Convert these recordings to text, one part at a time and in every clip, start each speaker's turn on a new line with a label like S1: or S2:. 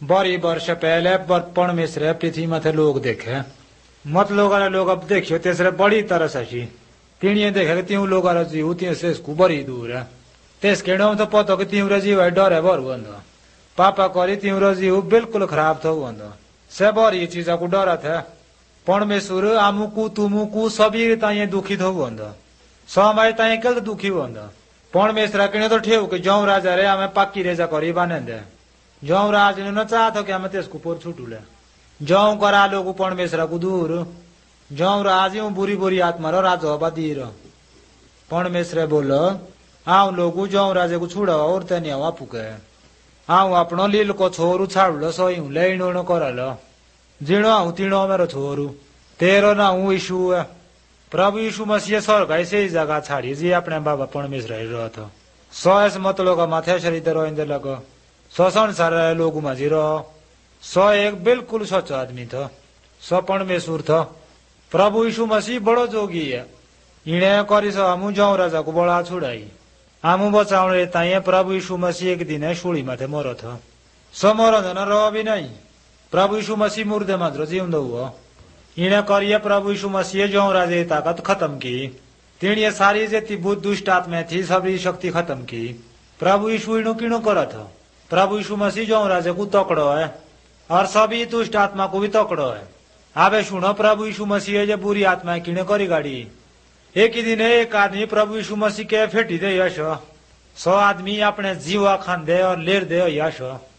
S1: बड़ी वर्ष पहले बर्पण मिश्र पृथ्वी मथे लोग देखे मत लोग अब देखियो तेसरे बड़ी तरस अशी तीनिये देखे त्यों लोग जीव त्यों से बड़ी दूर है तेस केड़ो तो पतो कि तीव्र जीव है डर है बर बंदो पापा करी तीव्र जीव बिल्कुल खराब थो बंदो से बड़ी चीजा को डरत है परमेश्वर आमुकू तुमुकू सभी ताइए दुखी थो बंदो समय ताइए कल दुखी बंदो परमेश्वर किने तो ठेव कि जौ राजा रे हमें पक्की रेजा करी बने दे जौ राज ने न चाहतो कि हमें तेसको पोर छूटू ले जौ करा लोग परमेश्वर को दूर जौ राज बुरी बुरी आत्मा रो राज हवा दीर परमेश्वर बोलो आऊ लोग जौ राजे को छुड़ा और तेनी हवा पुके आऊ अपनो लील को छोरू छाड़ लो सोई लेनो कर लो जीणो आऊ तीणो मेरो छोरू तेरो ना हूँ यीशु है प्रभु यीशु मसीह स्वर्ग ऐसे ही जगह छाड़ी जी अपने बाबा परमेश्वर रहो तो सौ ऐसे मत लोग माथे शरीर रोइंदे लगो सौ संसार लोग मजी रहो सौ एक बिल्कुल सच्चो आदमी था सौ परमेश्वर था प्रभु यीशु मसीह बड़ो जोगी है इने करी सो हमू जौ राजा को बड़ा छुड़ाई हमू बचाउने ताइए प्रभु यीशु मसीह एक दिन शूली माथे मरो था सो मरो न रहो भी नहीं प्रभु यीशु मसीह मुर्दे मात्र जीवंदो हुआ इने करिए प्रभु यीशु मसीह जौ राजे ताकत खत्म की तीनिये सारी जेती बुद्ध दुष्ट आत्मा थी सभी शक्ति खत्म की प्रभु यीशु इनो किनो करा था प्रभु यीशु मसीह जौ राजे को तकड़ो है और सभी दुष्ट आत्मा को भी तकड़ो है आबे सुनो प्रभु यीशु मसीह जे बुरी आत्मा किने करी गाड़ी एक ही दिन एक आदमी प्रभु यीशु मसीह के फेटी दे यश 100 आदमी अपने जीवा खान दे और लेर दे यश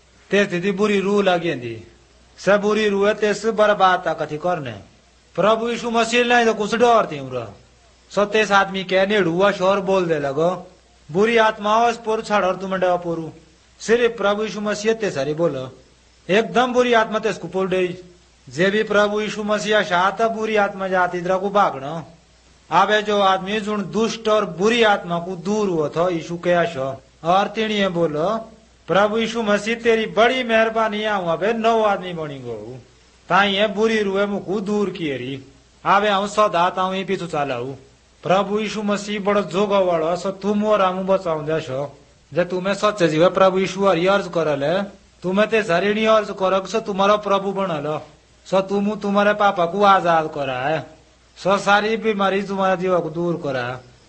S1: ते बुरी रूह लगी दी सब बुरी रूह तेस बर्बाद कथी करने प्रभु यीशु मसीह नहीं तो कुछ डर थी सो तेस आदमी के नेड़ुआ शोर बोल दे लगो बुरी आत्मा पोर छाड़ और तुम्हें डा पोरू सिर्फ प्रभु यीशु मसीह ते सारी बोलो एकदम बुरी आत्मा तेसको पोल डे जे भी प्रभु यीशु मसीह शात बुरी आत्मा जाती तरह को भागना आबे जो आदमी जो दुष्ट और बुरी आत्मा को दूर हुआ था यीशु के आशो और तीनिये बोलो प्रभु यीशु मसीह तेरी बड़ी मेहरबानी आऊ अबे 9 आदमी बनी गो ताइए बुरी रूहे मुकू दूर किएरी आबे आऊ सदा ताऊ ही पीछू चालाऊ प्रभु यीशु मसीह बड़ो जोगो वालो सो तुम और आमू बचाऊ देशो जे तुम्हें सच्चे जीव प्रभु यीशु हरी अर्ज करले तुम्हें ते सरिणी अर्ज करो सो तुम्हारा प्रभु बनलो सो तुम तुम्हारे पापा को आजाद करा है सो सारी बीमारी तुम्हारा जीवा को दूर करा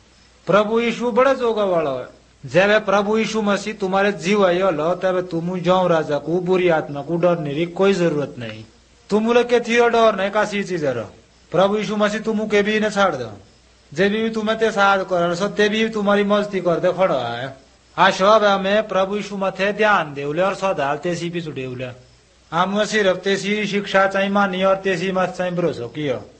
S1: प्रभु यीशु बड़े जोगा वालो है जब प्रभु यीशु मसीह तुम्हारे जीव लो तब तुम जौ राजा को बुरी आत्मा को डरने की कोई जरूरत नहीं तुम लोग के थी डर नहीं कासी चीज प्रभु यीशु मसीह तुम के भी न छाड़ दो जे भी तुम्हें ते साथ कर सो ते भी तुम्हारी मस्ती कर दे खड़ा है आ सब हमें प्रभु यीशु मथे ध्यान देवले और सदा तेसी भी छुटेवले हम सिर्फ तेसी शिक्षा चाहिए मानी और तेसी मत चाहिए भरोसा किया